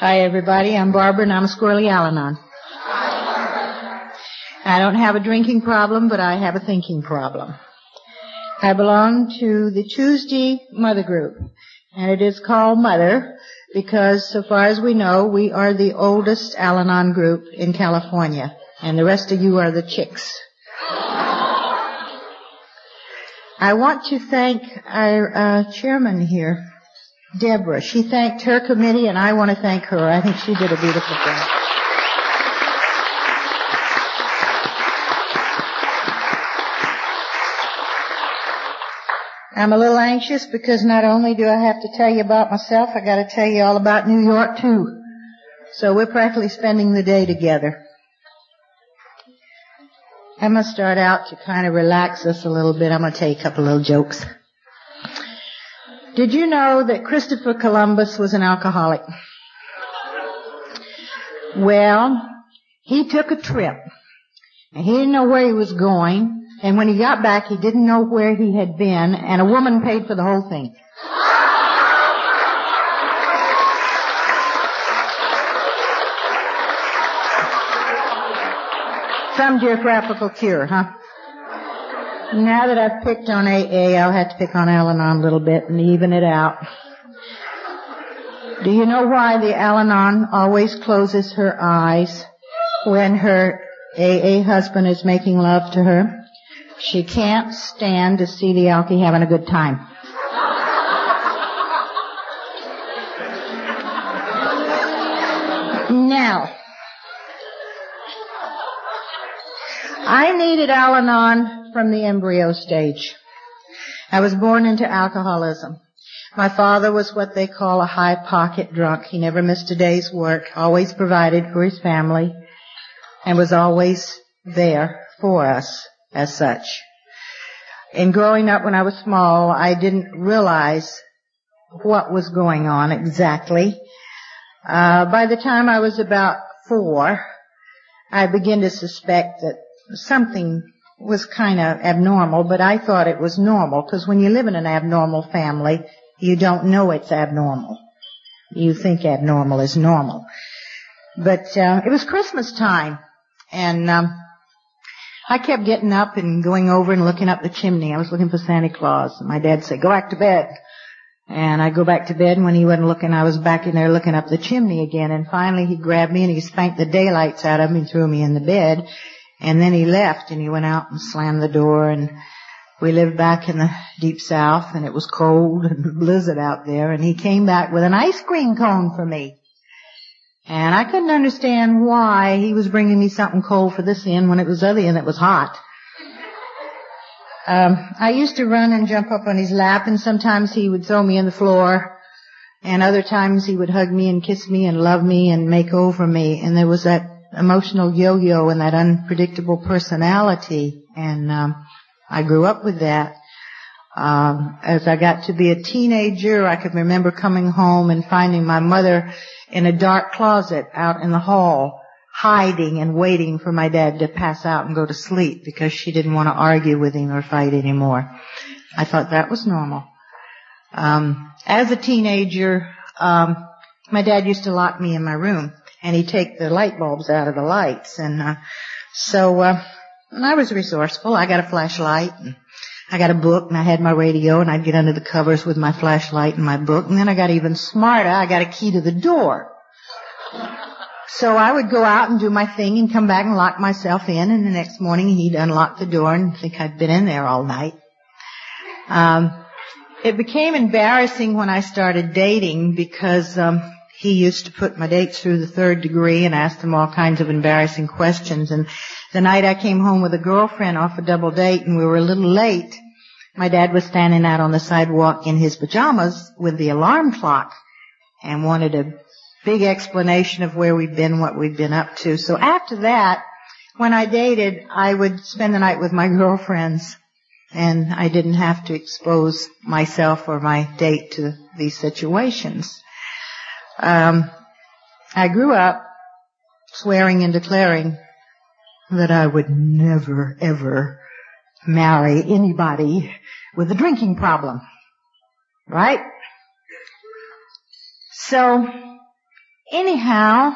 Hi, everybody. I'm Barbara, and I'm a squirrely Al-Anon. I don't have a drinking problem, but I have a thinking problem. I belong to the Tuesday Mother Group, and it is called Mother because, so far as we know, we are the oldest Al-Anon group in California, and the rest of you are the chicks. I want to thank our chairman here, Deborah. She thanked her committee, and I want to thank her. I think she did a beautiful thing. I'm a little anxious because not only do I have to tell you about myself, I got to tell you all about New York, too. So we're practically spending the day together. I'm going to start out to kind of relax us a little bit. I'm going to tell you a couple little jokes. Did you know that Christopher Columbus was an alcoholic? Well, he took a trip, and he didn't know where he was going, and when he got back, he didn't know where he had been, and a woman paid for the whole thing. Some geographical cure, huh? Now that I've picked on AA, I'll have to pick on Al-Anon a little bit and even it out. Do you know why the Al-Anon always closes her eyes when her AA husband is making love to her? She can't stand to see the alky having a good time. Now, I needed Al-Anon from the embryo stage. I was born into alcoholism. My father was what they call a high pocket drunk. He never missed a day's work, always provided for his family, and was always there for us as such. In growing up when I was small, I didn't realize what was going on exactly. By the time I was about 4, I began to suspect that something was kind of abnormal, but I thought it was normal, because when you live in an abnormal family, you don't know it's abnormal. You think abnormal is normal. But it was Christmas time, and I kept getting up and going over and looking up the chimney. I was looking for Santa Claus, and my dad said, "Go back to bed." And I go back to bed, and when he wasn't looking, I was back in there looking up the chimney again, and finally he grabbed me and he spanked the daylights out of me and threw me in the bed. And then he left, and he went out and slammed the door, and we lived back in the deep south, and it was cold and blizzard out there, and he came back with an ice cream cone for me. And I couldn't understand why he was bringing me something cold for this end when it was other end that was hot. I used to run and jump up on his lap, and sometimes he would throw me on the floor, and other times he would hug me and kiss me and love me and make over me, and there was that emotional yo-yo and that unpredictable personality, and I grew up with that. As I got to be a teenager, I could remember coming home and finding my mother in a dark closet out in the hall, hiding and waiting for my dad to pass out and go to sleep because she didn't want to argue with him or fight anymore. I thought that was normal. As a teenager, my dad used to lock me in my room, and he'd take the light bulbs out of the lights. And so I was resourceful. I got a flashlight, and I got a book, and I had my radio, and I'd get under the covers with my flashlight and my book. And then I got even smarter. I got a key to the door. So I would go out and do my thing and come back and lock myself in, and the next morning he'd unlock the door and think I'd been in there all night. It became embarrassing when I started dating because he used to put my dates through the 3rd degree and ask them all kinds of embarrassing questions. And the night I came home with a girlfriend off a double date and we were a little late, my dad was standing out on the sidewalk in his pajamas with the alarm clock and wanted a big explanation of where we'd been, what we'd been up to. So after that, when I dated, I would spend the night with my girlfriends, and I didn't have to expose myself or my date to these situations. I grew up swearing and declaring that I would never, ever marry anybody with a drinking problem. Right? So, Anyhow,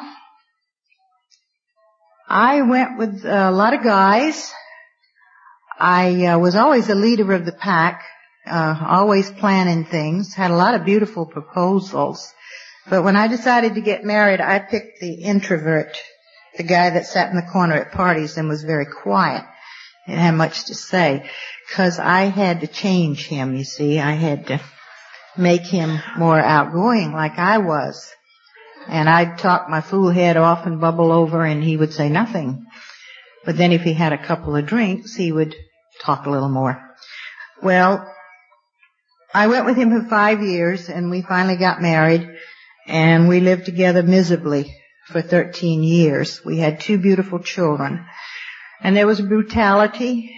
I went with a lot of guys. I was always the leader of the pack, always planning things, had a lot of beautiful proposals. But when I decided to get married, I picked the introvert, the guy that sat in the corner at parties and was very quiet. Didn't have much to say, because I had to change him, you see. I had to make him more outgoing like I was. And I'd talk my fool head off and bubble over, and he would say nothing. But then if he had a couple of drinks, he would talk a little more. Well, I went with him for 5 years, and we finally got married, and we lived together miserably for 13 years. We had 2 beautiful children. And there was brutality,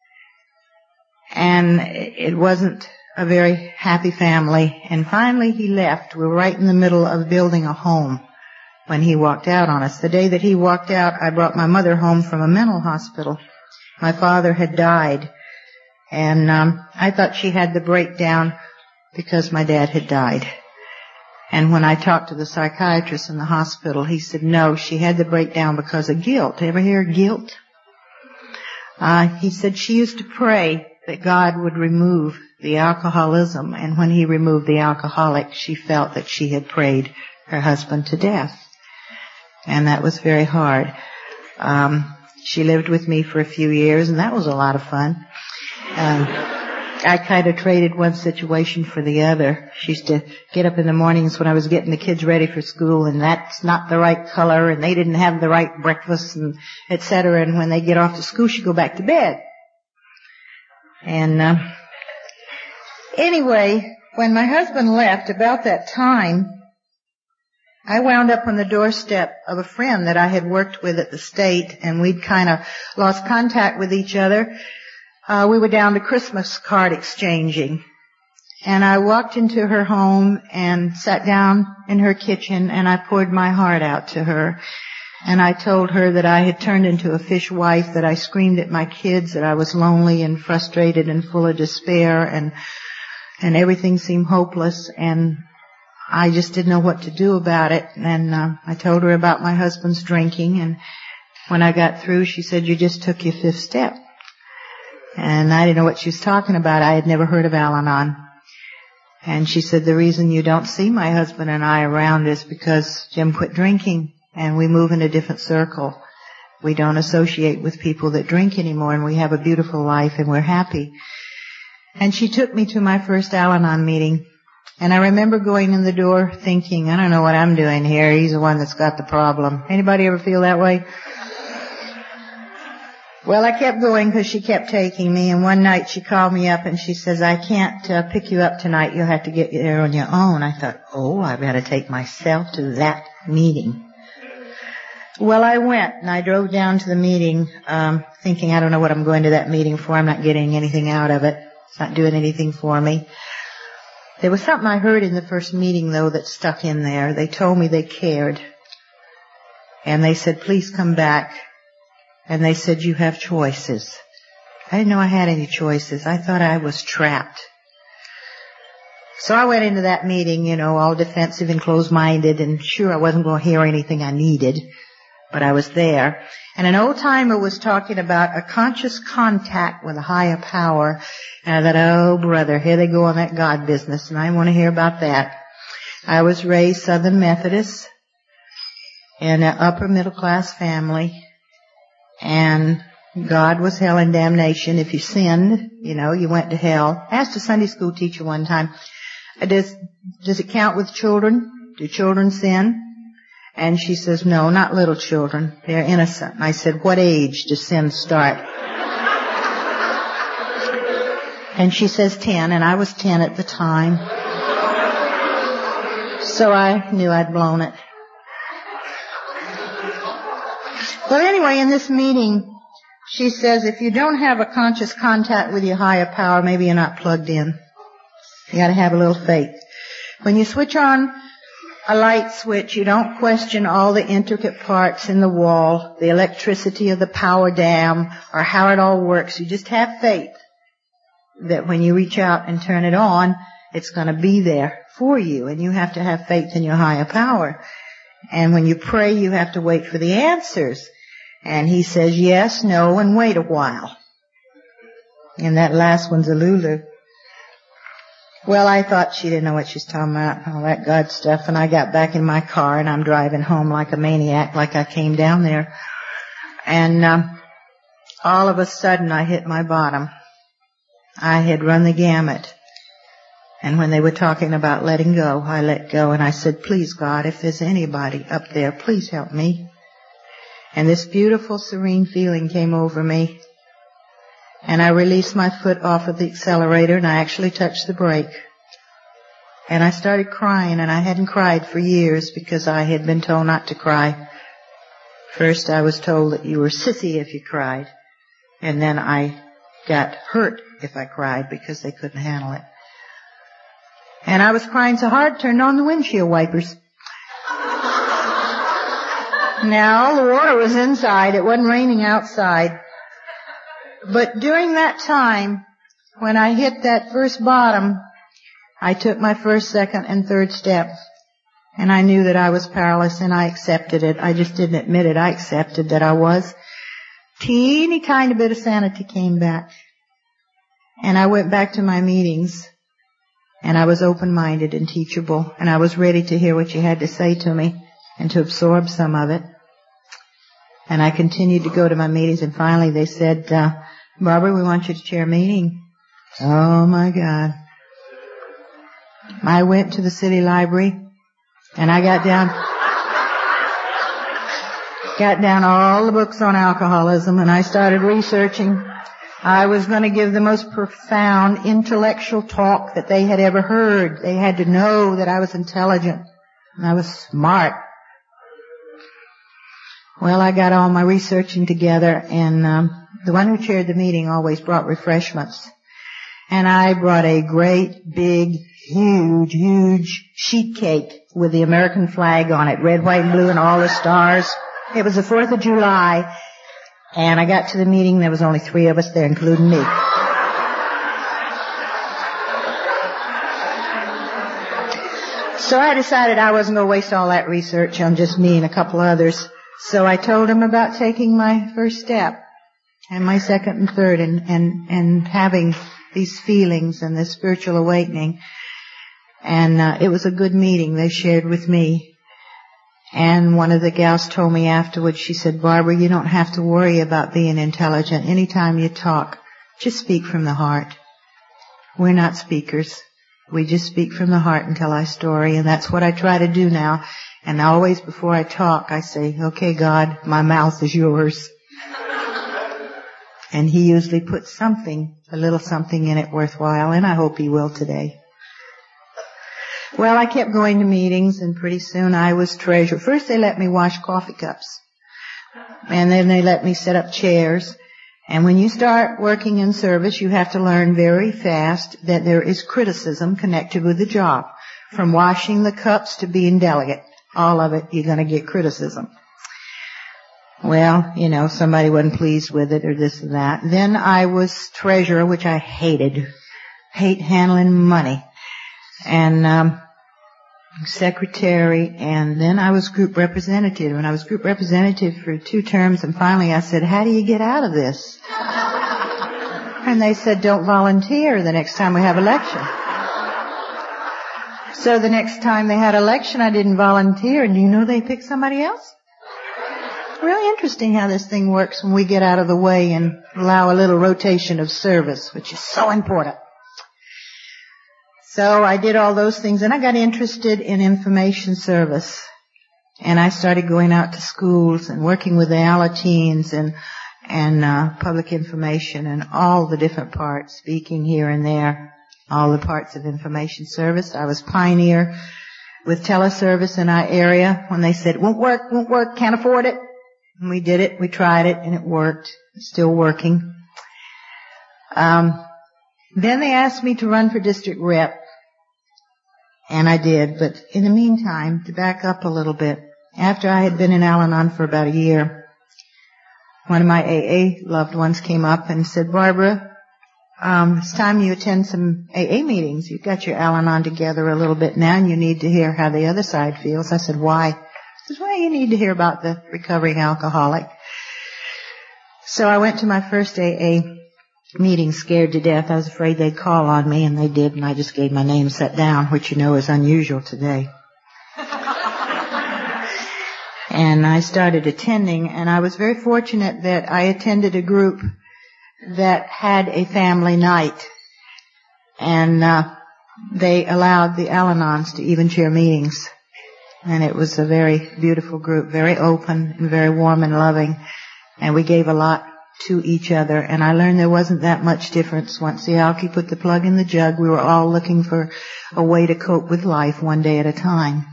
and it wasn't a very happy family. And finally he left. We were right in the middle of building a home when he walked out on us. The day that he walked out, I brought my mother home from a mental hospital. My father had died, and I thought she had the breakdown because my dad had died. And when I talked to the psychiatrist in the hospital, he said, no, she had the breakdown because of guilt. Ever hear guilt? He said she used to pray that God would remove the alcoholism, and when he removed the alcoholic, she felt that she had prayed her husband to death. And that was very hard. She lived with me for a few years, and that was a lot of fun. I kind of traded one situation for the other. She used to get up in the mornings when I was getting the kids ready for school, and that's not the right color, and they didn't have the right breakfast, and et cetera. And when they get off to school, she'd go back to bed. And anyway, when my husband left, about that time, I wound up on the doorstep of a friend that I had worked with at the state, and we'd kind of lost contact with each other. We were down to Christmas card exchanging. And I walked into her home and sat down in her kitchen, and I poured my heart out to her. And I told her that I had turned into a fish wife, that I screamed at my kids, that I was lonely and frustrated and full of despair, and everything seemed hopeless, and I just didn't know what to do about it. And I told her about my husband's drinking, and when I got through, she said, you just took your 5th step. And I didn't know what she was talking about. I had never heard of Al-Anon. And she said, the reason you don't see my husband and I around is because Jim quit drinking, and we move in a different circle. We don't associate with people that drink anymore, and we have a beautiful life, and we're happy. And she took me to my first Al-Anon meeting. And I remember going in the door thinking, I don't know what I'm doing here. He's the one that's got the problem. Anybody ever feel that way? Well, I kept going because she kept taking me, and one night she called me up and she says, I can't pick you up tonight. You'll have to get there on your own. I thought, I've got to take myself to that meeting. Well, I went, and I drove down to the meeting thinking, I don't know what I'm going to that meeting for. I'm not getting anything out of it. It's not doing anything for me. There was something I heard in the first meeting, though, that stuck in there. They told me they cared. And they said, please come back. And they said, you have choices. I didn't know I had any choices. I thought I was trapped. So I went into that meeting, all defensive and closed-minded, and sure, I wasn't going to hear anything I needed, but I was there. And an old-timer was talking about a conscious contact with a higher power, and I thought, oh, brother, here they go on that God business, and I want to hear about that. I was raised Southern Methodist in an upper-middle-class family. And God was hell and damnation. If you sinned, you went to hell. I asked a Sunday school teacher one time, does it count with children? Do children sin? And she says, no, not little children. They're innocent. And I said, what age does sin start? And she says 10, and I was 10 at the time. So I knew I'd blown it. Well, anyway, in this meeting, she says, if you don't have a conscious contact with your higher power, maybe you're not plugged in. You got to have a little faith. When you switch on a light switch, you don't question all the intricate parts in the wall, the electricity of the power dam, or how it all works. You just have faith that when you reach out and turn it on, it's going to be there for you, and you have to have faith in your higher power. And when you pray, you have to wait for the answers. And he says yes, no, and wait a while. And that last one's a Lulu. Well, I thought she didn't know what she's talking about, all that God stuff, and I got back in my car and I'm driving home like a maniac, like I came down there. And all of a sudden I hit my bottom. I had run the gamut. And when they were talking about letting go, I let go and I said, please God, if there's anybody up there, please help me. And this beautiful, serene feeling came over me. And I released my foot off of the accelerator and I actually touched the brake. And I started crying, and I hadn't cried for years because I had been told not to cry. First I was told that you were sissy if you cried. And then I got hurt if I cried because they couldn't handle it. And I was crying so hard, turned on the windshield wipers. Now, the water was inside. It wasn't raining outside. But during that time, when I hit that first bottom, I took my first, second, and third step. And I knew that I was powerless, and I accepted it. I just didn't admit it. I accepted that I was. Teeny tiny bit of sanity came back. And I went back to my meetings. And I was open-minded and teachable. And I was ready to hear what you had to say to me and to absorb some of it. And I continued to go to my meetings, and finally they said, Barbara, we want you to chair a meeting. Oh my God. I went to the city library, and I got down all the books on alcoholism, and I started researching. I was going to give the most profound intellectual talk that they had ever heard. They had to know that I was intelligent, and I was smart. Well, I got all my researching together, and the one who chaired the meeting always brought refreshments. And I brought a great, big, huge sheet cake with the American flag on it, red, white, and blue, and all the stars. It was the 4th of July, and I got to the meeting. There was only 3 of us there, including me. So I decided I wasn't going to waste all that research on just me and a couple others. So I told him about taking my first step and my second and third and having these feelings and this spiritual awakening. And it was a good meeting. They shared with me. And one of the gals told me afterwards, she said, Barbara, you don't have to worry about being intelligent. Anytime you talk, just speak from the heart. We're not speakers. We just speak from the heart and tell our story. And that's what I try to do now. And always before I talk, I say, okay, God, my mouth is yours. And he usually puts something, a little something in it worthwhile, and I hope he will today. Well, I kept going to meetings, and pretty soon I was treasurer. First they let me wash coffee cups. And then they let me set up chairs. And when you start working in service, you have to learn very fast that there is criticism connected with the job. From washing the cups to being delegate. All of it, you're going to get criticism. Well, somebody wasn't pleased with it or this and that. Then I was treasurer, which I hated. Hate handling money. And secretary, and then I was group representative. And I was group representative for 2 terms, and finally I said, how do you get out of this? And they said, don't volunteer the next time we have election. So the next time they had election, I didn't volunteer, and they picked somebody else. Really interesting how this thing works when we get out of the way and allow a little rotation of service, which is so important. So I did all those things, and I got interested in information service. And I started going out to schools and working with the Alateens and public information and all the different parts, speaking here and there. All the parts of information service. I was pioneer with teleservice in our area when they said, won't work, can't afford it. And we did it, we tried it, and it worked. It's still working. Then they asked me to run for district rep. And I did, but in the meantime, to back up a little bit, after I had been in Al-Anon for about a year, one of my AA loved ones came up and said, Barbara, it's time you attend some AA meetings. You've got your Al-Anon together a little bit now, and you need to hear how the other side feels. I said, why? says, well, you need to hear about the recovering alcoholic. So I went to my first AA meeting scared to death. I was afraid they'd call on me, and they did, and I just gave my name, sat down, which you know is unusual today. And I started attending, and I was very fortunate that I attended a group that had a family night. And they allowed the Al-Anons to even chair meetings. And it was a very beautiful group, very open and very warm and loving. And we gave a lot to each other. And I learned there wasn't that much difference. Once the alky put the plug in the jug, we were all looking for a way to cope with life one day at a time.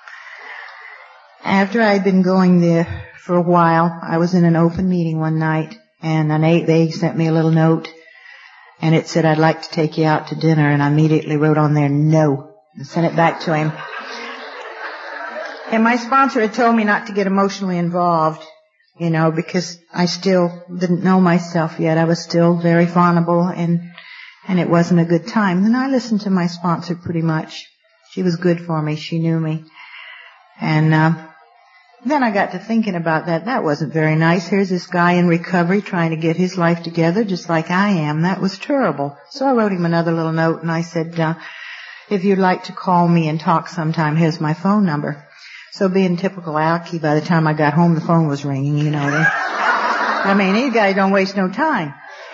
After I'd been going there for a while, I was in an open meeting one night, and they sent me a little note, and it said, I'd like to take you out to dinner, and I immediately wrote on there, no, and sent it back to him. And my sponsor had told me not to get emotionally involved, because I still didn't know myself yet. I was still very vulnerable, and it wasn't a good time. And I listened to my sponsor pretty much. She was good for me. She knew me. And then I got to thinking about that. That wasn't very nice. Here's this guy in recovery trying to get his life together just like I am. That was terrible. So I wrote him another little note, and I said, if you'd like to call me and talk sometime, here's my phone number. So being typical alky, by the time I got home, the phone was ringing, these guys don't waste no time.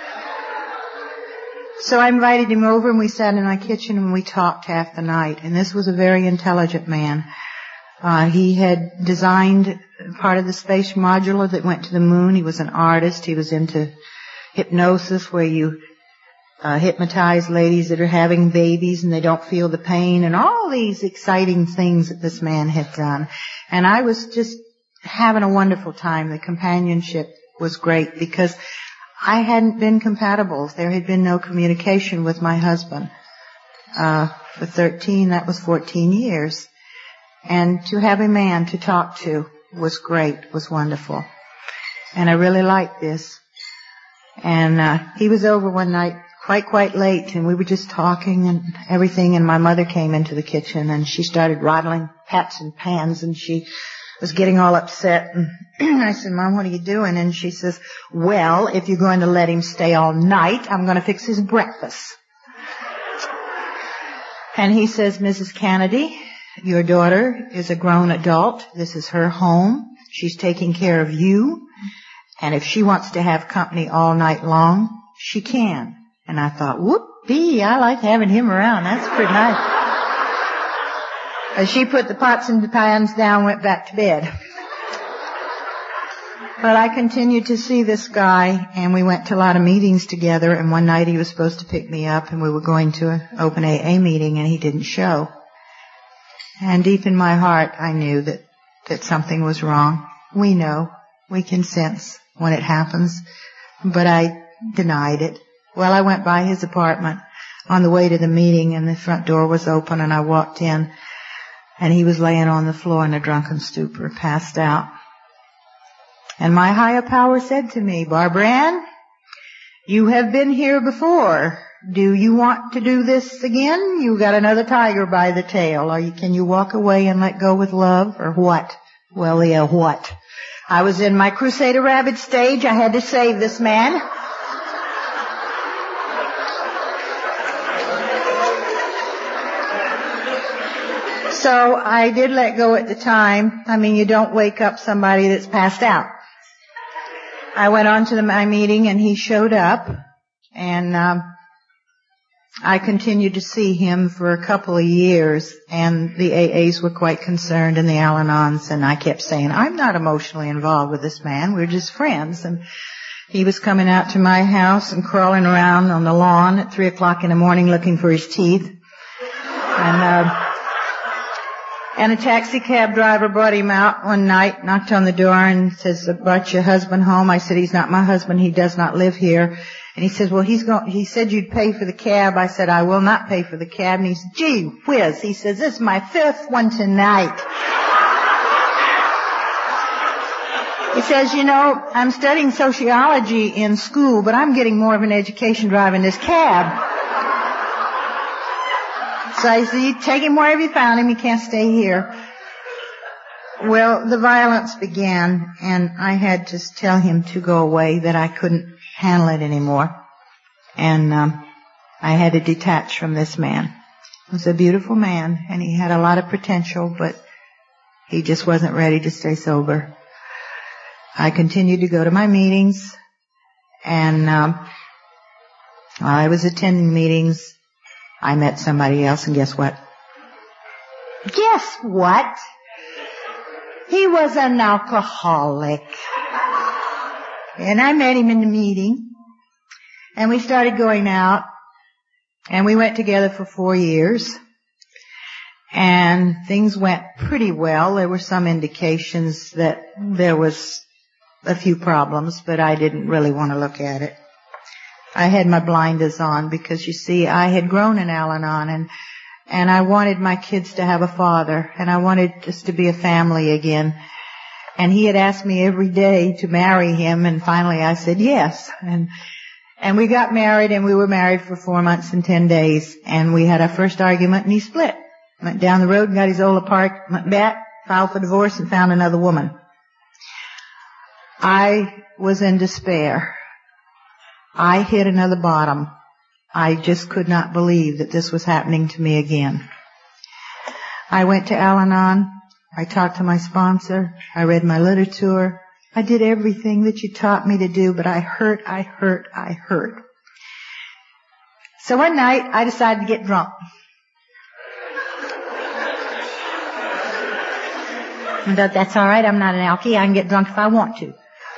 So I invited him over, and we sat in my kitchen, and we talked half the night. And this was a very intelligent man. He had designed part of the space modular that went to the moon. He was an artist. He was into hypnosis, where you hypnotize ladies that are having babies and they don't feel the pain, and all these exciting things that this man had done. And I was just having a wonderful time. The companionship was great because I hadn't been compatible. There had been no communication with my husband. For 14 years. And to have a man to talk to was great, was wonderful. And I really liked this. And he was over one night quite late, and we were just talking and everything, and my mother came into the kitchen, and she started rattling pots and pans, and she was getting all upset. And I said, Mom, what are you doing? And she says, well, if you're going to let him stay all night, I'm going to fix his breakfast. And he says, Mrs. Kennedy, your daughter is a grown adult. This is her home. She's taking care of you. And if she wants to have company all night long, she can. And I thought, whoop-dee, I like having him around. That's pretty nice. She put the pots and the pans down, went back to bed. But I continued to see this guy, and we went to a lot of meetings together, and one night he was supposed to pick me up, and we were going to an open AA meeting, and he didn't show. And deep in my heart, I knew that something was wrong. We know. We can sense when it happens. But I denied it. Well, I went by his apartment on the way to the meeting, and the front door was open, and I walked in, and he was laying on the floor in a drunken stupor, passed out. And my higher power said to me, Barbara Ann, you have been here before. Do you want to do this again? You got another tiger by the tail. Can you walk away and let go with love, or what? Well, yeah, what? I was in my Crusader Rabbit stage. I had to save this man. So I did let go at the time. You don't wake up somebody that's passed out. I went on to my meeting, and he showed up, and I continued to see him for a couple of years, and the AAs were quite concerned, and the Al-Anons, and I kept saying, I'm not emotionally involved with this man. We're just friends. And he was coming out to my house and crawling around on the lawn at 3 o'clock in the morning looking for his teeth. And a taxi cab driver brought him out one night, knocked on the door, and says, brought your husband home? I said, he's not my husband. He does not live here. And he says, well, he said you'd pay for the cab. I said, I will not pay for the cab. And he said, gee whiz. He says, this is my 5th one tonight. He says, I'm studying sociology in school, but I'm getting more of an education driving this cab. So I said, you take him wherever you found him. He can't stay here. Well, the violence began, and I had to tell him to go away, that I couldn't handle it anymore. And I had to detach from this man. He was a beautiful man, and he had a lot of potential, but he just wasn't ready to stay sober. I continued to go to my meetings, and while I was attending meetings, I met somebody else, and guess what? Guess what? He was an alcoholic. And I met him in the meeting, and we started going out, and we went together for 4 years, and things went pretty well. There were some indications that there was a few problems, but I didn't really want to look at it. I had my blinders on because, you see, I had grown in Al-Anon, and I wanted my kids to have a father, and I wanted us to be a family again. And he had asked me every day to marry him, and finally I said yes. And we got married, and we were married for 4 months and 10 days, and we had our first argument, and he split. Went down the road and got his old apartment back, filed for divorce, and found another woman. I was in despair. I hit another bottom. I just could not believe that this was happening to me again. I went to Al-Anon. I talked to my sponsor. I read my literature. I did everything that you taught me to do, but I hurt. So one night, I decided to get drunk. And that's all right. I'm not an alkie. I can get drunk if I want to.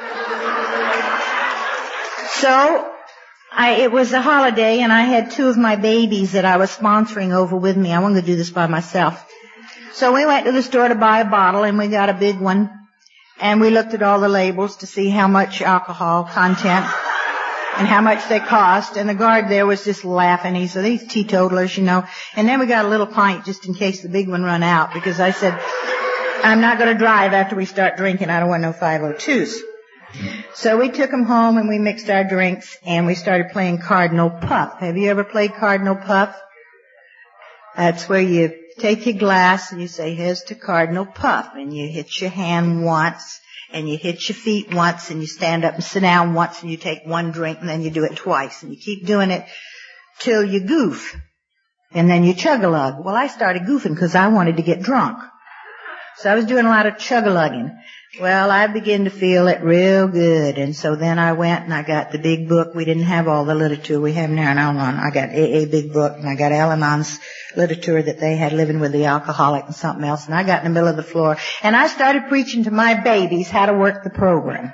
So it was a holiday, and I had 2 of my babies that I was sponsoring over with me. I wanted to do this by myself. So we went to the store to buy a bottle, and we got a big one, and we looked at all the labels to see how much alcohol content and how much they cost, and the guard there was just laughing. He said, these teetotalers, you know. And then we got a little pint just in case the big one run out, because I said, I'm not going to drive after we start drinking. I don't want no 502s. So we took them home, and we mixed our drinks, and we started playing Cardinal Puff. Have you ever played Cardinal Puff? That's where you take your glass and you say, here's to Cardinal Puff, and you hit your hand once, and you hit your feet once, and you stand up and sit down once, and you take one drink, and then you do it twice, and you keep doing it till you goof, and then you chug-a-lug. Well, I started goofing because I wanted to get drunk. So I was doing a lot of chug-a-lugging. Well, I began to feel it real good, and so then I went and I got the big book. We didn't have all the literature we have now in Al-Anon. I got AA big book, and I got Al-Anon's literature that they had living with the alcoholic and something else, and I got in the middle of the floor, and I started preaching to my babies how to work the program.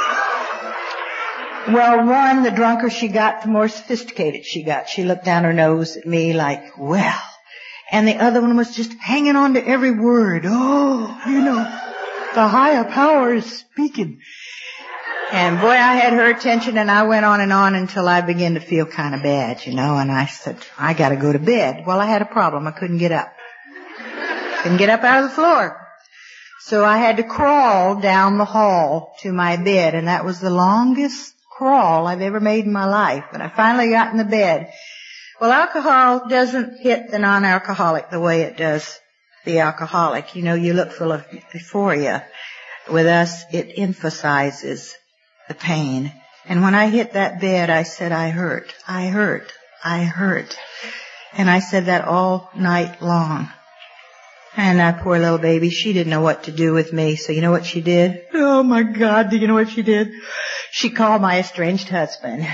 Well, one, the drunker she got, the more sophisticated she got. She looked down her nose at me like, well. And the other one was just hanging on to every word. Oh, you know. The higher power is speaking. And boy, I had her attention, and I went on until I began to feel kind of bad, you know, and I said, I gotta go to bed. Well, I had a problem. I couldn't get up. Couldn't get up out of the floor. So I had to crawl down the hall to my bed, and that was the longest crawl I've ever made in my life. But I finally got in the bed. Well, alcohol doesn't hit the non-alcoholic the way it does the alcoholic. You know, you look for euphoria. With us, it emphasizes the pain. And when I hit that bed, I said, I hurt. And I said that all night long. And that poor little baby, she didn't know what to do with me. So you know what she did? Oh, my God, do you know what she did? She called my estranged husband.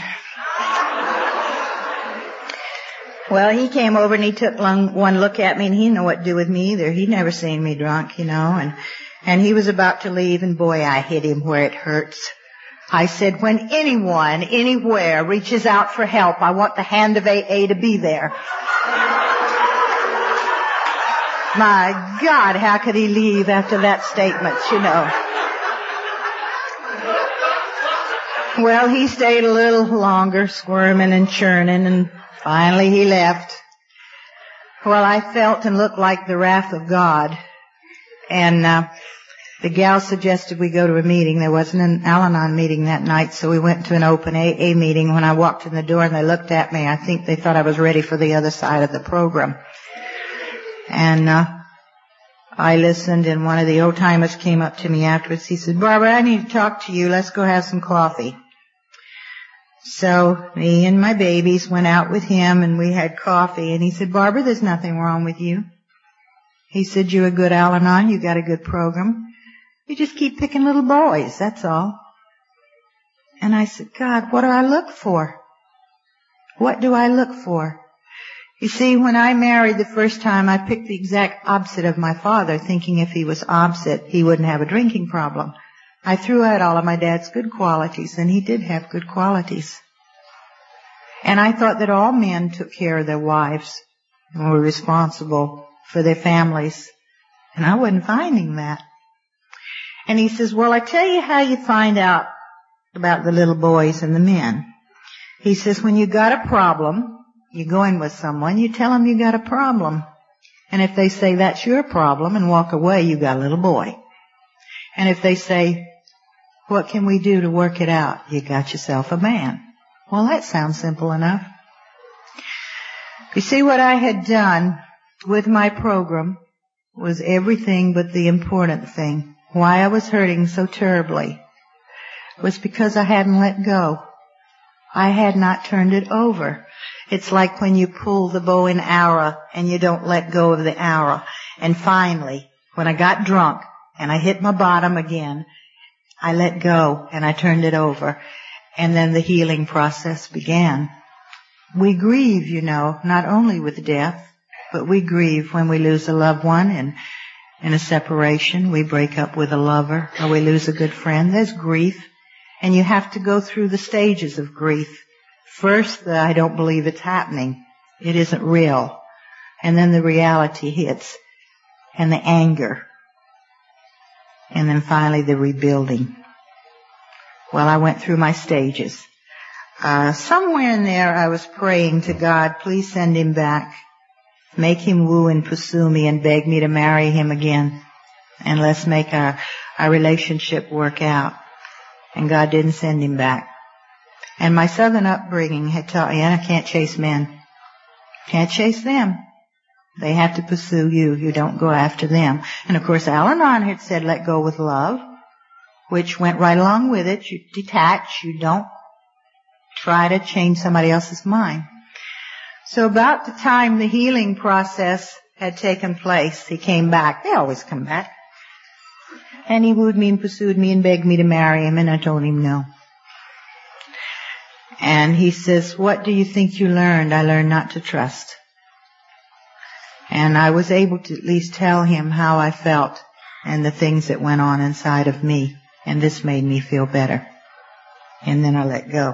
Well, he came over and he took one look at me, and he didn't know what to do with me either. He'd never seen me drunk, you know, and he was about to leave, and boy, I hit him where it hurts. I said, when anyone, anywhere reaches out for help, I want the hand of AA to be there. My God, how could he leave after that statement, you know? Well, he stayed a little longer, squirming and churning, and finally he left. Well, I felt and looked like the wrath of God. And the gal suggested we go to a meeting. There wasn't an Al-Anon meeting that night, so we went to an open AA meeting. When I walked in the door and they looked at me, I think they thought I was ready for the other side of the program. And I listened, and one of the old-timers came up to me afterwards. He said, Barbara, I need to talk to you. Let's go have some coffee. So me and my babies went out with him, and we had coffee. And he said, Barbara, there's nothing wrong with you. He said, you're a good Al-Anon. You got a good program. You just keep picking little boys, that's all. And I said, God, what do I look for? What do I look for? You see, when I married the first time, I picked the exact opposite of my father, thinking if he was opposite, he wouldn't have a drinking problem. I threw out all of my dad's good qualities, and he did have good qualities. And I thought that all men took care of their wives and were responsible for their families. And I wasn't finding that. And he says, well, I tell you how you find out about the little boys and the men. He says, when you got a problem, you go in with someone, you tell them you got a problem. And if they say that's your problem and walk away, you got a little boy. And if they say, what can we do to work it out? You got yourself a man. Well, that sounds simple enough. You see, what I had done with my program was everything but the important thing. Why I was hurting so terribly was because I hadn't let go. I had not turned it over. It's like when you pull the bow and arrow and you don't let go of the arrow. And finally, when I got drunk and I hit my bottom again, I let go and I turned it over. And then the healing process began. We grieve, you know, not only with death, but we grieve when we lose a loved one and in a separation, we break up with a lover, or we lose a good friend. There's grief. And you have to go through the stages of grief. First, I don't believe it's happening. It isn't real. And then the reality hits. And the anger. And then finally the rebuilding. Well, I went through my stages. Somewhere in there I was praying to God, please send him back. Make him woo and pursue me and beg me to marry him again. And let's make our relationship work out. And God didn't send him back. And my southern upbringing had taught me, I can't chase men. Can't chase them. They have to pursue you. You don't go after them. And of course, Al-Anon had said, let go with love, which went right along with it. You detach. You don't try to change somebody else's mind. So about the time the healing process had taken place, he came back. They always come back. And he wooed me and pursued me and begged me to marry him, and I told him no. And he says, what do you think you learned? I learned not to trust. And I was able to at least tell him how I felt and the things that went on inside of me. And this made me feel better. And then I let go.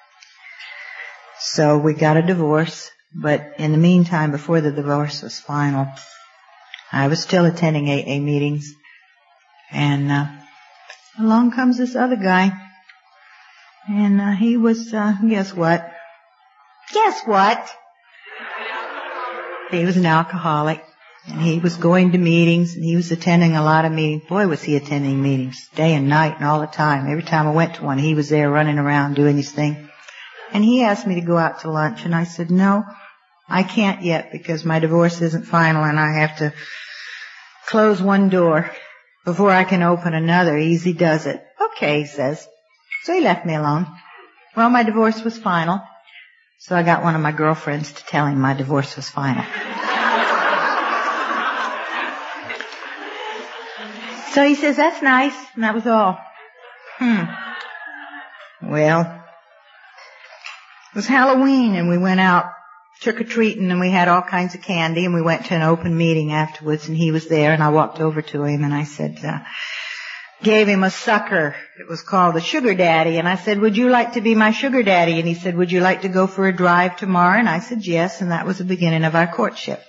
So we got a divorce. But in the meantime, before the divorce was final, I was still attending AA meetings. And along comes this other guy. And he was, guess what? Guess what? He was an alcoholic. And he was going to meetings, and he was attending a lot of meetings. Boy, was he attending meetings, day and night and all the time. Every time I went to one, he was there running around doing his thing. And he asked me to go out to lunch, and I said, no, I can't yet because my divorce isn't final and I have to close one door before I can open another. Easy does it. Okay, he says. So he left me alone. Well, my divorce was final, so I got one of my girlfriends to tell him my divorce was final. So he says, that's nice, and that was all. Well, it was Halloween, and we went out trick-or-treating, and we had all kinds of candy, and we went to an open meeting afterwards, and he was there, and I walked over to him, and I said, gave him a sucker. It was called a sugar daddy, and I said, would you like to be my sugar daddy? And he said, would you like to go for a drive tomorrow? And I said, yes, and that was the beginning of our courtship.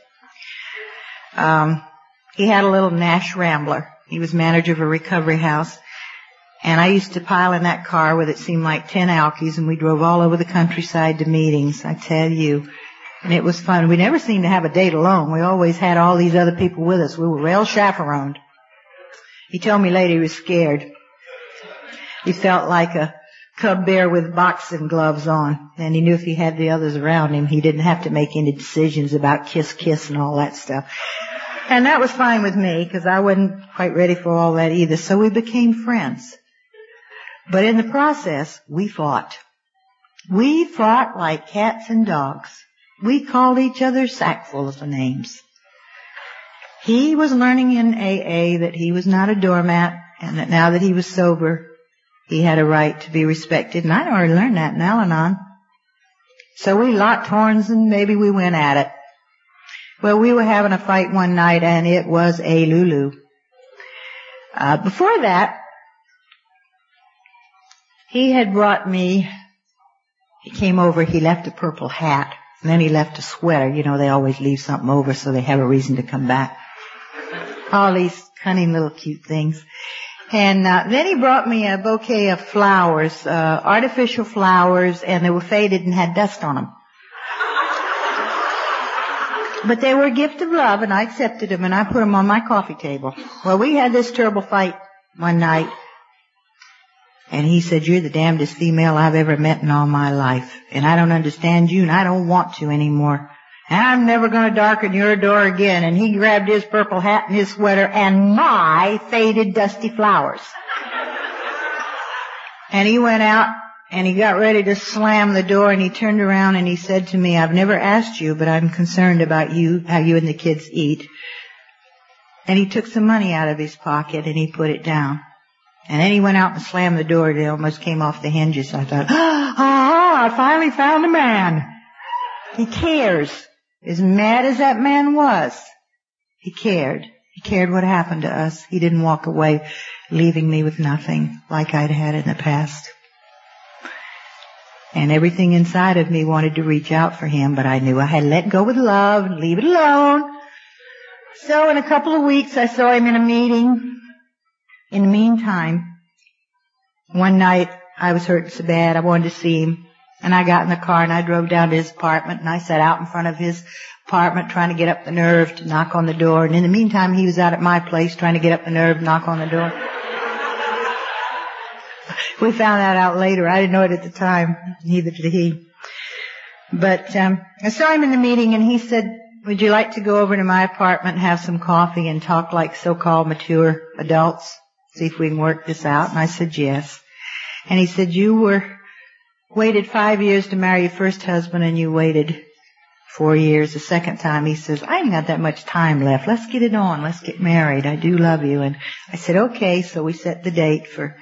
He had a little Nash Rambler. He was manager of a recovery house. And I used to pile in that car with it seemed like 10 alkies, and we drove all over the countryside to meetings, I tell you. And it was fun. We never seemed to have a date alone. We always had all these other people with us. We were well chaperoned. He told me later he was scared. He felt like a cub bear with boxing gloves on. And he knew if he had the others around him, he didn't have to make any decisions about kiss and all that stuff. And that was fine with me because I wasn't quite ready for all that either. So we became friends. But in the process, we fought. We fought like cats and dogs. We called each other sackfuls of names. He was learning in AA that he was not a doormat and that now that he was sober, he had a right to be respected. And I'd already learned that in Al-Anon. So we locked horns and maybe we went at it. Well, we were having a fight one night and it was a Lulu. Before that, he had brought me, he came over, he left a purple hat, and then he left a sweater. You know, they always leave something over so they have a reason to come back. All these cunning little cute things. And then he brought me a bouquet of flowers, artificial flowers, and they were faded and had dust on them. But they were a gift of love, and I accepted them, and I put them on my coffee table. Well, we had this terrible fight one night, and he said, "You're the damnedest female I've ever met in all my life, and I don't understand you, and I don't want to anymore. And I'm never going to darken your door again." And he grabbed his purple hat and his sweater and my faded, dusty flowers. And he went out, and he got ready to slam the door, and he turned around and he said to me, "I've never asked you, but I'm concerned about you, how you and the kids eat." And he took some money out of his pocket and he put it down. And then he went out and slammed the door. It almost came off the hinges. I thought, I finally found a man. He cares. As mad as that man was, he cared. He cared what happened to us. He didn't walk away leaving me with nothing like I'd had in the past. And everything inside of me wanted to reach out for him, but I knew I had to let go with love and leave it alone. So in a couple of weeks, I saw him in a meeting. In the meantime, one night, I was hurting so bad, I wanted to see him. And I got in the car and I drove down to his apartment and I sat out in front of his apartment trying to get up the nerve to knock on the door. And in the meantime, he was out at my place trying to get up the nerve to knock on the door. We found that out later. I didn't know it at the time. Neither did he. But I saw him in the meeting and he said, "Would you like to go over to my apartment and have some coffee and talk like so-called mature adults? See if we can work this out?" And I said, "Yes." And he said, "You waited 5 years to marry your first husband and you waited 4 years the second time." He says, "I ain't got that much time left. Let's get it on. Let's get married. I do love you." And I said, "Okay." So we set the date for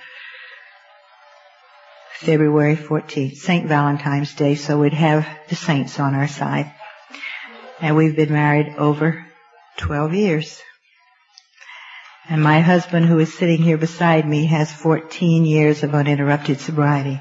February 14th, St. Valentine's Day, so we'd have the saints on our side. And we've been married over 12 years. And my husband, who is sitting here beside me, has 14 years of uninterrupted sobriety.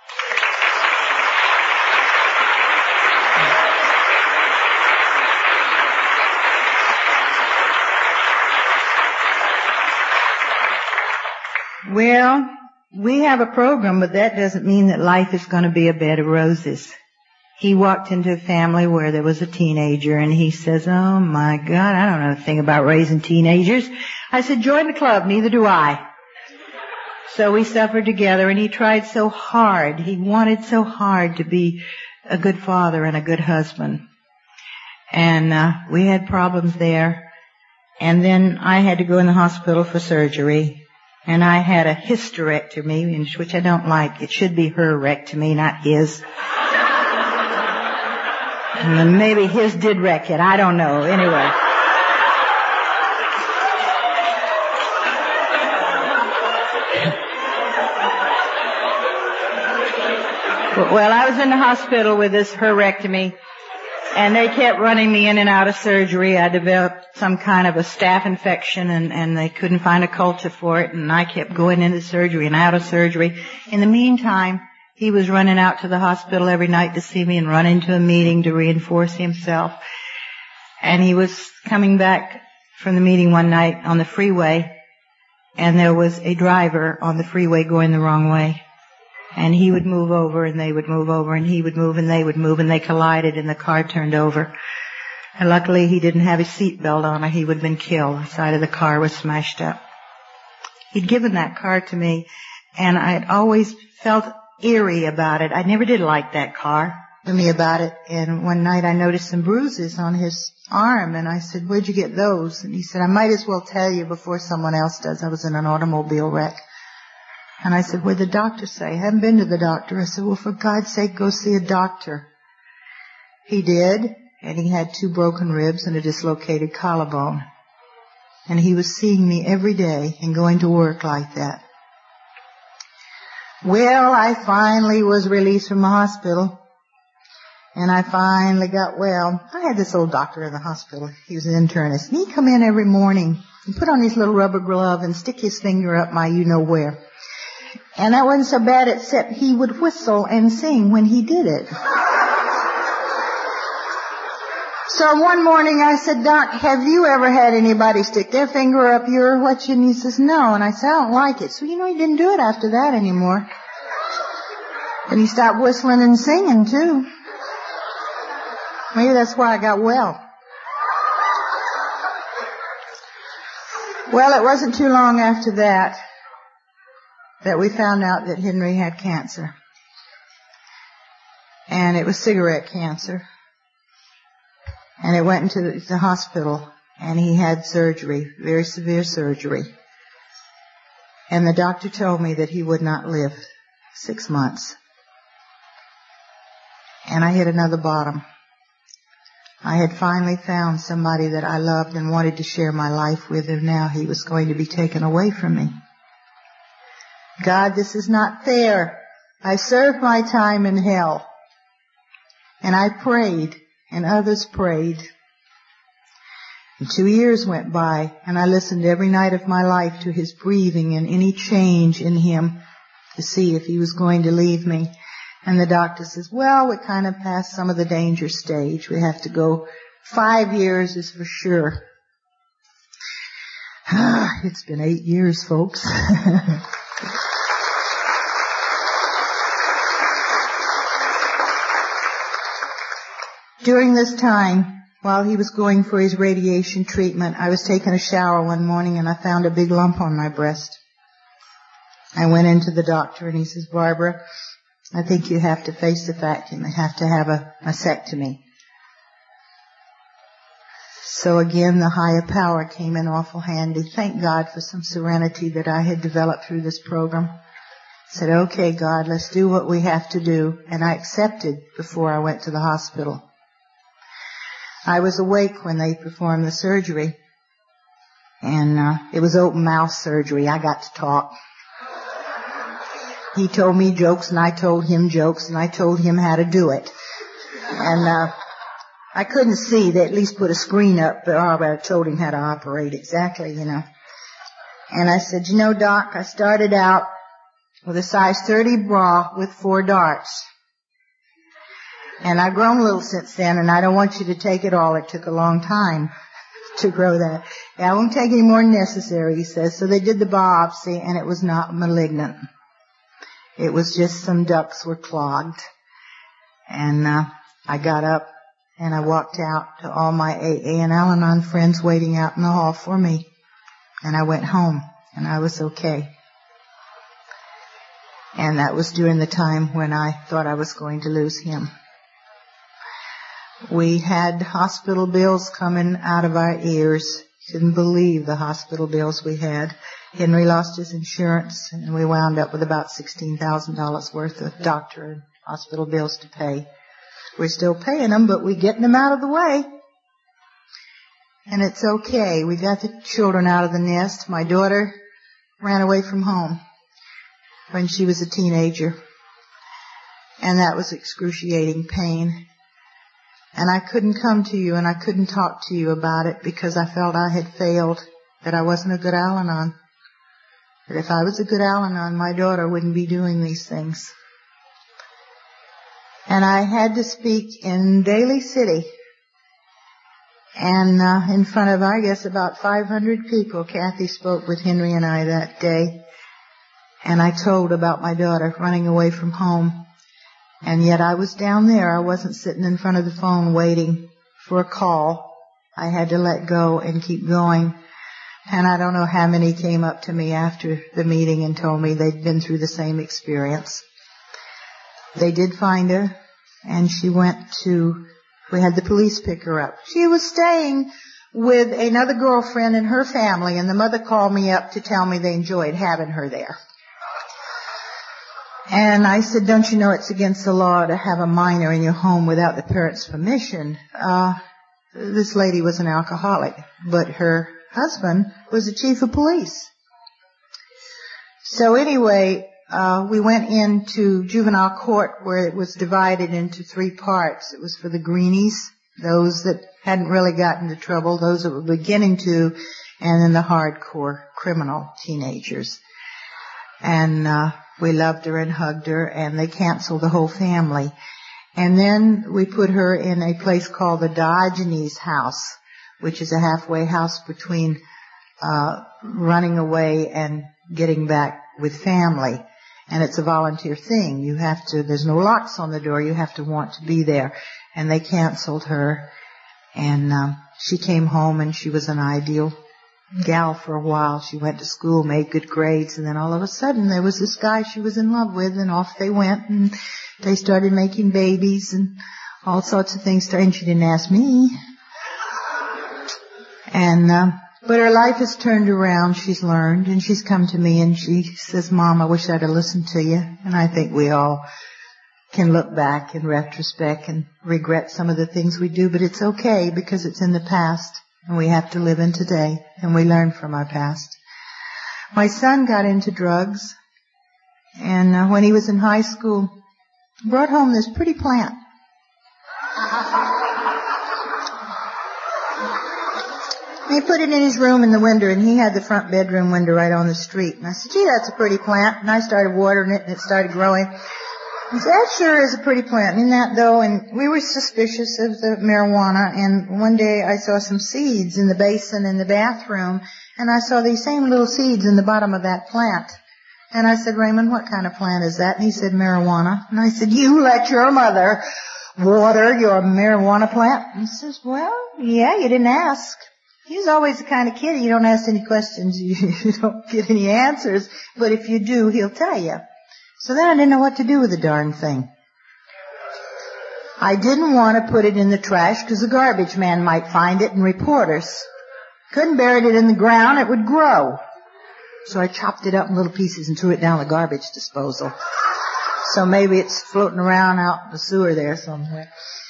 Well, we have a program, but that doesn't mean that life is going to be a bed of roses. He walked into a family where there was a teenager, and he says, "Oh, my God, I don't know anything about raising teenagers." I said, "Join the club. Neither do I." So we suffered together, and he tried so hard. He wanted so hard to be a good father and a good husband. And we had problems there. And then I had to go in the hospital for surgery. And I had a hysterectomy, which I don't like. It should be her rectomy, not his. And maybe his did wreck it. I don't know. Anyway. Well, I was in the hospital with this hysterectomy, and they kept running me in and out of surgery. I developed some kind of a staph infection, and they couldn't find a culture for it, and I kept going into surgery and out of surgery. In the meantime, he was running out to the hospital every night to see me and running to a meeting to reinforce himself. And he was coming back from the meeting one night on the freeway, and there was a driver on the freeway going the wrong way. And he would move over, and they would move over, and he would move, and they would move, and they collided, and the car turned over. And luckily, he didn't have his seatbelt on, or he would have been killed. The side of the car was smashed up. He'd given that car to me, and I'd always felt eerie about it. I never did like that car. to me about it. And one night I noticed some bruises on his arm, and I said, "Where'd you get those?" And he said, "I might as well tell you before someone else does. I was in an automobile wreck." And I said, "What'd the doctor say?" "I haven't been to the doctor." I said, "Well, for God's sake, go see a doctor." He did, and he had 2 broken ribs and a dislocated collarbone. And he was seeing me every day and going to work like that. Well, I finally was released from the hospital, and I finally got well. I had this old doctor in the hospital. He was an internist, and he'd come in every morning and put on his little rubber glove and stick his finger up my you-know-where. And that wasn't so bad, except he would whistle and sing when he did it. So one morning I said, "Doc, have you ever had anybody stick their finger up your what?" And he says, "No." And I said, "I don't like it." So, he didn't do it after that anymore. And he stopped whistling and singing, too. Maybe that's why I got well. Well, it wasn't too long after that we found out that Henry had cancer. And it was cigarette cancer. And it went into the hospital, and he had surgery, very severe surgery. And the doctor told me that he would not live 6 months. And I hit another bottom. I had finally found somebody that I loved and wanted to share my life with, and now he was going to be taken away from me. God, this is not fair. I served my time in hell. And I prayed, and others prayed. And 2 years went by, and I listened every night of my life to his breathing and any change in him to see if he was going to leave me. And the doctor says, "Well, we kind of passed some of the danger stage. We have to go 5 years is for sure." It's been 8 years, folks. During this time, while he was going for his radiation treatment, I was taking a shower one morning and I found a big lump on my breast. I went into the doctor and he says, "Barbara, I think you have to face the fact you may have to have a mastectomy." So again, the higher power came in awful handy. Thank God for some serenity that I had developed through this program. I said, "Okay, God, let's do what we have to do." And I accepted before I went to the hospital. I was awake when they performed the surgery. And it was open mouth surgery. I got to talk. He told me jokes and I told him jokes and I told him how to do it. And I couldn't see. They at least put a screen up, but I told him how to operate exactly, And I said, "Doc, I started out with a size 30 bra with 4 darts. And I've grown a little since then, and I don't want you to take it all. It took a long time to grow that. I won't take any more than necessary," he says. So they did the biopsy, and it was not malignant. It was just some ducts were clogged. And I got up, and I walked out to all my AA and Al-Anon friends waiting out in the hall for me. And I went home, and I was okay. And that was during the time when I thought I was going to lose him. We had hospital bills coming out of our ears. Couldn't believe the hospital bills we had. Henry lost his insurance, and we wound up with about $16,000 worth of doctor and hospital bills to pay. We're still paying them, but we're getting them out of the way. And it's okay. We got the children out of the nest. My daughter ran away from home when she was a teenager. And that was excruciating pain. And I couldn't come to you and I couldn't talk to you about it because I felt I had failed, that I wasn't a good Al-Anon. That if I was a good Al-Anon, my daughter wouldn't be doing these things. And I had to speak in Daly City. And in front of, I guess, about 500 people. Kathy spoke with Henry and I that day. And I told about my daughter running away from home. And yet I was down there. I wasn't sitting in front of the phone waiting for a call. I had to let go and keep going. And I don't know how many came up to me after the meeting and told me they'd been through the same experience. They did find her, and we had the police pick her up. She was staying with another girlfriend and her family, and the mother called me up to tell me they enjoyed having her there. And I said, don't you know it's against the law to have a minor in your home without the parents' permission? This lady was an alcoholic, but her husband was the chief of police. So anyway, we went into juvenile court where it was divided into 3 parts. It was for the greenies, those that hadn't really gotten into trouble, those that were beginning to, and then the hardcore criminal teenagers. And we loved her and hugged her, and they canceled the whole family. And then we put her in a place called the Diogenes House, which is a halfway house between running away and getting back with family. And it's a volunteer thing. There's no locks on the door. You have to want to be there. And they canceled her. And she came home, and she was an ideal gal for a while. She went to school, made good grades, and then all of a sudden there was this guy she was in love with, and off they went, and they started making babies and all sorts of things. And she didn't ask me. And but her life has turned around. She's learned, and she's come to me, and she says, Mom, I wish I'd have listened to you. And I think we all can look back in retrospect and regret some of the things we do, but it's okay because it's in the past, and we have to live in today, and we learn from our past. My son got into drugs, and when he was in high school, brought home this pretty plant. He put it in his room in the window, and he had the front bedroom window right on the street. And I said, gee, that's a pretty plant. And I started watering it, and it started growing. He said, that sure is a pretty plant, isn't that though? And we were suspicious of the marijuana, and one day I saw some seeds in the basin in the bathroom, and I saw these same little seeds in the bottom of that plant. And I said, Raymond, what kind of plant is that? And he said, marijuana. And I said, you let your mother water your marijuana plant? And he says, well, yeah, you didn't ask. He's always the kind of kid, you don't ask any questions, you don't get any answers, but if you do, he'll tell you. So then I didn't know what to do with the darn thing. I didn't want to put it in the trash because the garbage man might find it and report us. Couldn't bury it in the ground, it would grow. So I chopped it up in little pieces and threw it down the garbage disposal. So maybe it's floating around out in the sewer there somewhere.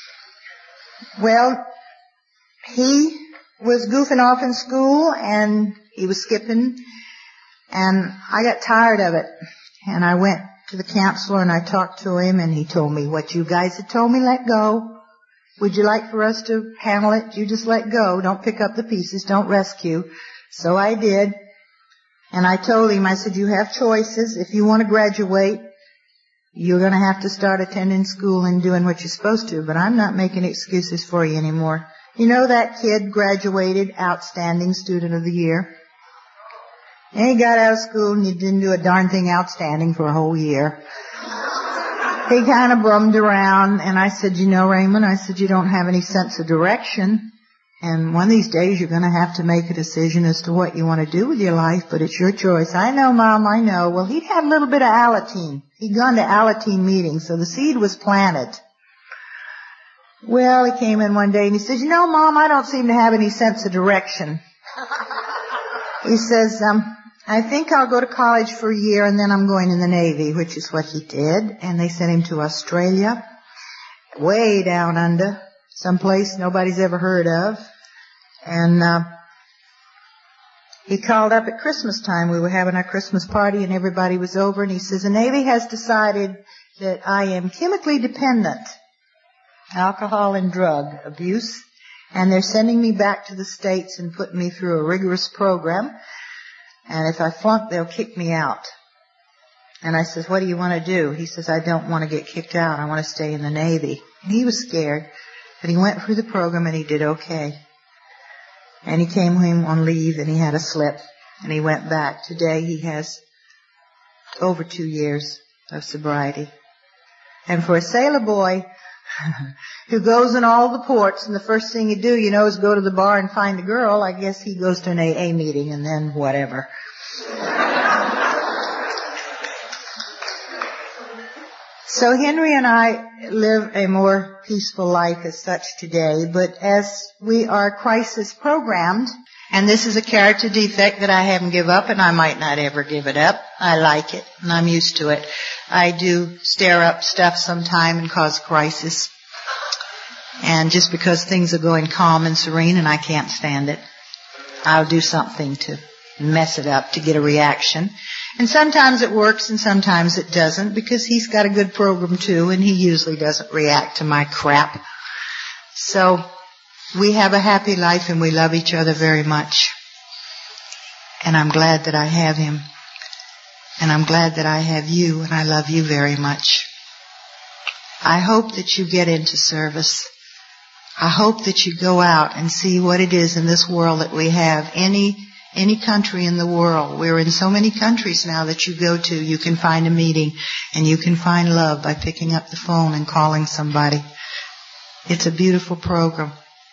Well, he was goofing off in school, and he was skipping, and I got tired of it. And I went to the counselor, and I talked to him, and he told me, what you guys had told me, let go. Would you like for us to handle it? You just let go. Don't pick up the pieces. Don't rescue. So I did. And I told him, I said, you have choices. If you want to graduate, you're going to have to start attending school and doing what you're supposed to, but I'm not making excuses for you anymore. You know that kid graduated outstanding student of the year? And he got out of school and he didn't do a darn thing outstanding for a whole year. He kind of bummed around, and I said, you know, Raymond, I said, you don't have any sense of direction, and one of these days you're going to have to make a decision as to what you want to do with your life, but it's your choice. I know, Mom, I know. Well, he'd had a little bit of Alateen. He'd gone to Alateen meetings, so the seed was planted. Well, he came in one day and he says, you know, Mom, I don't seem to have any sense of direction. He says, I think I'll go to college for a year and then I'm going in the Navy, which is what he did. And they sent him to Australia, way down under, someplace nobody's ever heard of. And he called up at Christmas time. We were having our Christmas party and everybody was over, and he says, the Navy has decided that I am chemically dependent. Alcohol and drug abuse, and they're sending me back to the States and putting me through a rigorous program, and if I flunk, they'll kick me out. And I says, what do you want to do? He says, I don't want to get kicked out. I want to stay in the Navy. And he was scared, but he went through the program and he did okay. And he came home on leave and he had a slip, and he went back. Today he has over 2 years of sobriety. And for a sailor boy who goes in all the ports, and the first thing you do, you know, is go to the bar and find a girl, I guess he goes to an AA meeting and then whatever. So Henry and I live a more peaceful life as such today, but as we are crisis programmed, and this is a character defect that I haven't given up, and I might not ever give it up. I like it, and I'm used to it. I do stir up stuff sometime and cause crisis. And just because things are going calm and serene and I can't stand it, I'll do something to mess it up to get a reaction. And sometimes it works and sometimes it doesn't, because he's got a good program too, and he usually doesn't react to my crap. So we have a happy life and we love each other very much. And I'm glad that I have him. And I'm glad that I have you, and I love you very much. I hope that you get into service. I hope that you go out and see what it is in this world that we have. Any country in the world. We're in so many countries now that you go to, you can find a meeting and you can find love by picking up the phone and calling somebody. It's a beautiful program.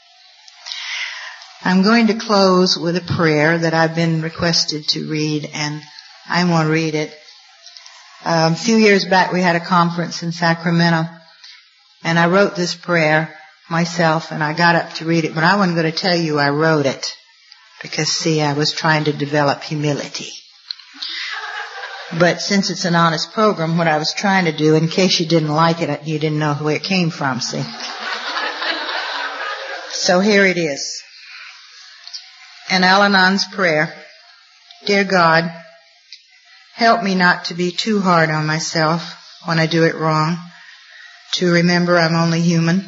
I'm going to close with a prayer that I've been requested to read, and I want to read it. A few years back we had a conference in Sacramento, and I wrote this prayer myself, and I got up to read it, but I wasn't going to tell you I wrote it. Because, see, I was trying to develop humility. But since it's an honest program, what I was trying to do, in case you didn't like it, you didn't know where it came from, see. So here it is. An Al-Anon's prayer. Dear God, help me not to be too hard on myself when I do it wrong, to remember I'm only human.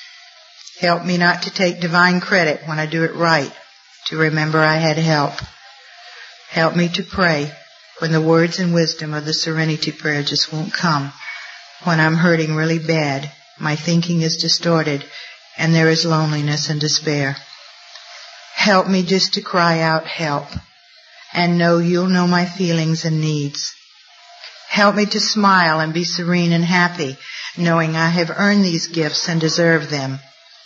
Help me not to take divine credit when I do it right, to remember I had help. Help me to pray when the words and wisdom of the Serenity Prayer just won't come. When I'm hurting really bad, my thinking is distorted, and there is loneliness and despair. Help me just to cry out help, and know you'll know my feelings and needs. Help me to smile and be serene and happy, knowing I have earned these gifts and deserve them.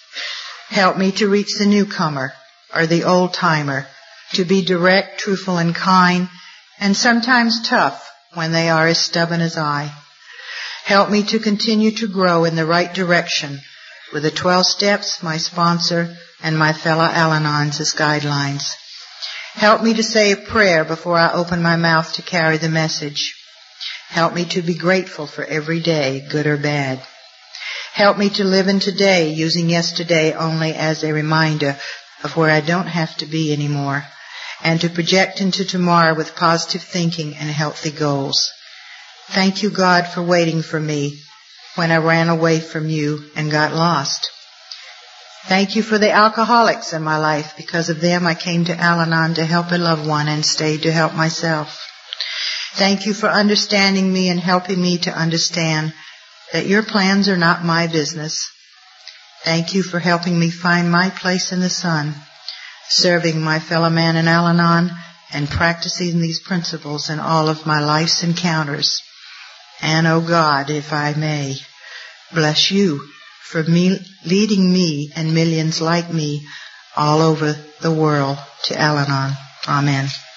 Help me to reach the newcomer, or the old-timer, to be direct, truthful, and kind, and sometimes tough when they are as stubborn as I. Help me to continue to grow in the right direction with the 12 steps, my sponsor, and my fellow Al-Anons as guidelines. Help me to say a prayer before I open my mouth to carry the message. Help me to be grateful for every day, good or bad. Help me to live in today, using yesterday only as a reminder of where I don't have to be anymore, and to project into tomorrow with positive thinking and healthy goals. Thank you, God, for waiting for me when I ran away from you and got lost. Thank you for the alcoholics in my life. Because of them, I came to Al-Anon to help a loved one and stayed to help myself. Thank you for understanding me and helping me to understand that your plans are not my business. Thank you for helping me find my place in the sun, serving my fellow man in Al-Anon and practicing these principles in all of my life's encounters. And, oh God, if I may, bless you for leading me and millions like me all over the world to Al-Anon. Amen.